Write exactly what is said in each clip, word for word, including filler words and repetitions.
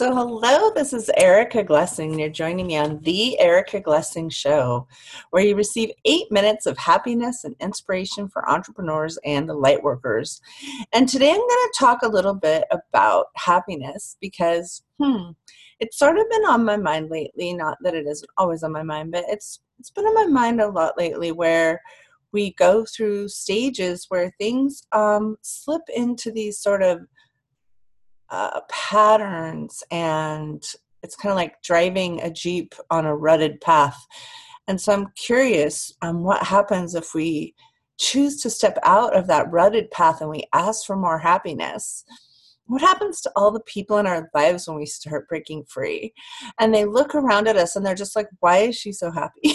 So, hello, this is Erica Glessing. You're joining me on The Erica Glessing Show, where you receive eight minutes of happiness and inspiration for entrepreneurs and light workers. And today I'm going to talk a little bit about happiness because, hmm, it's sort of been on my mind lately. Not that it isn't always on my mind, but it's it's been on my mind a lot lately where we go through stages where things um, slip into these sort of uh, patterns, and it's kind of like driving a Jeep on a rutted path. And so I'm curious um, what happens if we choose to step out of that rutted path and we ask for more happiness. What happens to all the people in our lives when we start breaking free? And they look around at us and they're just like, why is she so happy?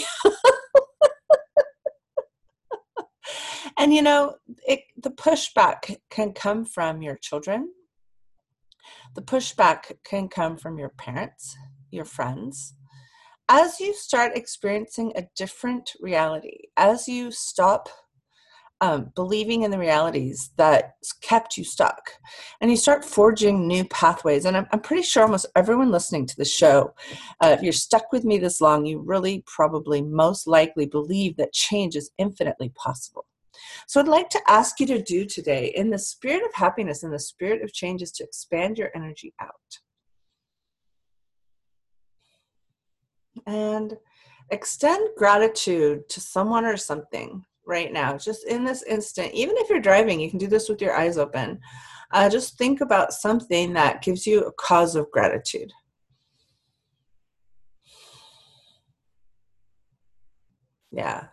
And you know, it, the pushback can come from your children. The pushback can come from your parents, your friends. As you start experiencing a different reality, as you stop um, believing in the realities that kept you stuck, and you start forging new pathways, and I'm, I'm pretty sure almost everyone listening to the show, uh, if you're stuck with me this long, you really probably most likely believe that change is infinitely possible. So I'd like to ask you to do today, in the spirit of happiness, in the spirit of change, is to expand your energy out. And extend gratitude to someone or something right now, just in this instant. Even if you're driving, you can do this with your eyes open. Uh, just think about something that gives you a cause of gratitude. Yeah.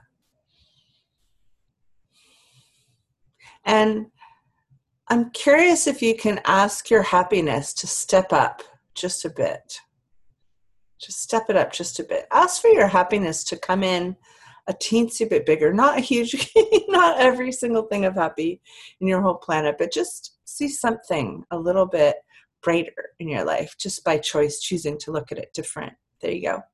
And I'm curious if you can ask your happiness to step up just a bit. Just step it up just a bit. Ask for your happiness to come in a teensy bit bigger. Not a huge, not every single thing of happy in your whole planet, but just see something a little bit brighter in your life just by choice, choosing to look at it different. There you go.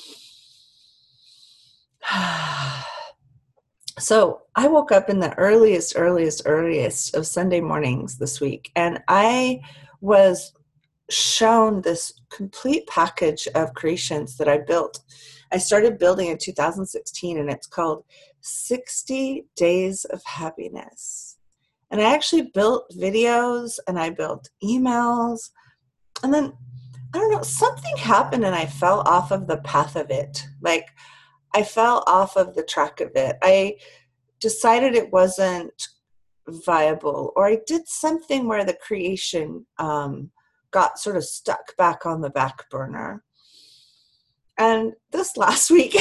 So I woke up in the earliest, earliest, earliest of Sunday mornings this week, and I was shown this complete package of creations that I built. I started building in two thousand sixteen, and it's called sixty Days of Happiness. And I actually built videos and I built emails. And then, I don't know, something happened and I fell off of the path of it. Like, I fell off of the track of it. I decided it wasn't viable, or I did something where the creation um, got sort of stuck back on the back burner. And this last week,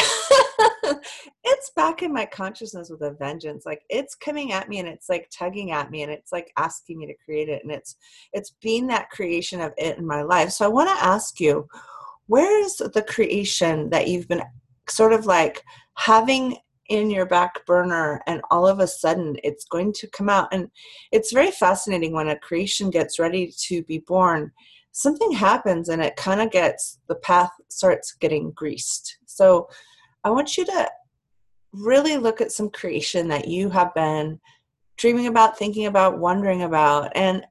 it's back in my consciousness with a vengeance. Like, it's coming at me and it's like tugging at me and it's like asking me to create it. And it's it's being that creation of it in my life. So I want to ask you, where is the creation that you've been sort of like having in your back burner, and all of a sudden it's going to come out? And it's very fascinating when a creation gets ready to be born. Something happens and it kind of gets, the path starts getting greased. So I want you to really look at some creation that you have been dreaming about, thinking about, wondering about, and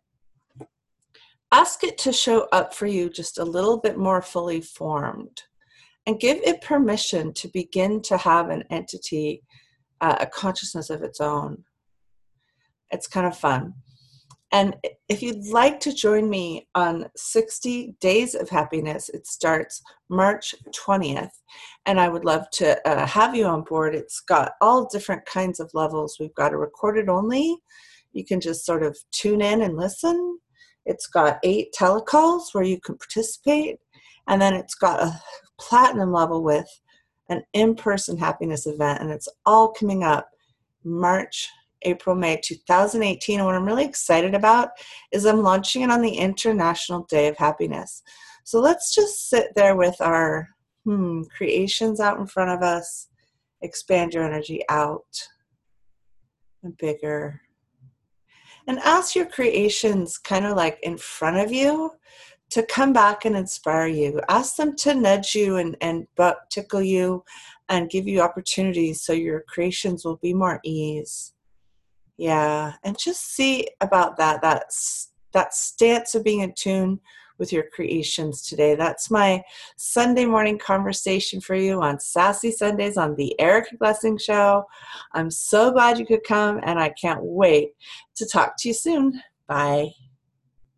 ask it to show up for you just a little bit more fully formed. And give it permission to begin to have an entity, uh, a consciousness of its own. It's kind of fun. And if you'd like to join me on sixty Days of Happiness, it starts March twentieth. And I would love to uh, have you on board. It's got all different kinds of levels. We've got a recorded only. You can just sort of tune in and listen. It's got eight telecalls where you can participate. And then it's got a platinum level with an in-person happiness event. And it's all coming up March, April, May two thousand eighteen. And what I'm really excited about is I'm launching it on the International Day of Happiness. So let's just sit there with our hmm, creations out in front of us. Expand your energy out and bigger. And ask your creations kind of like in front of you to come back and inspire you. Ask them to nudge you and, and butt tickle you and give you opportunities so your creations will be more ease. Yeah, and just see about that, that, that stance of being in tune with your creations today. That's my Sunday morning conversation for you on Sassy Sundays on the Erica Blessing Show. I'm so glad you could come, and I can't wait to talk to you soon. Bye.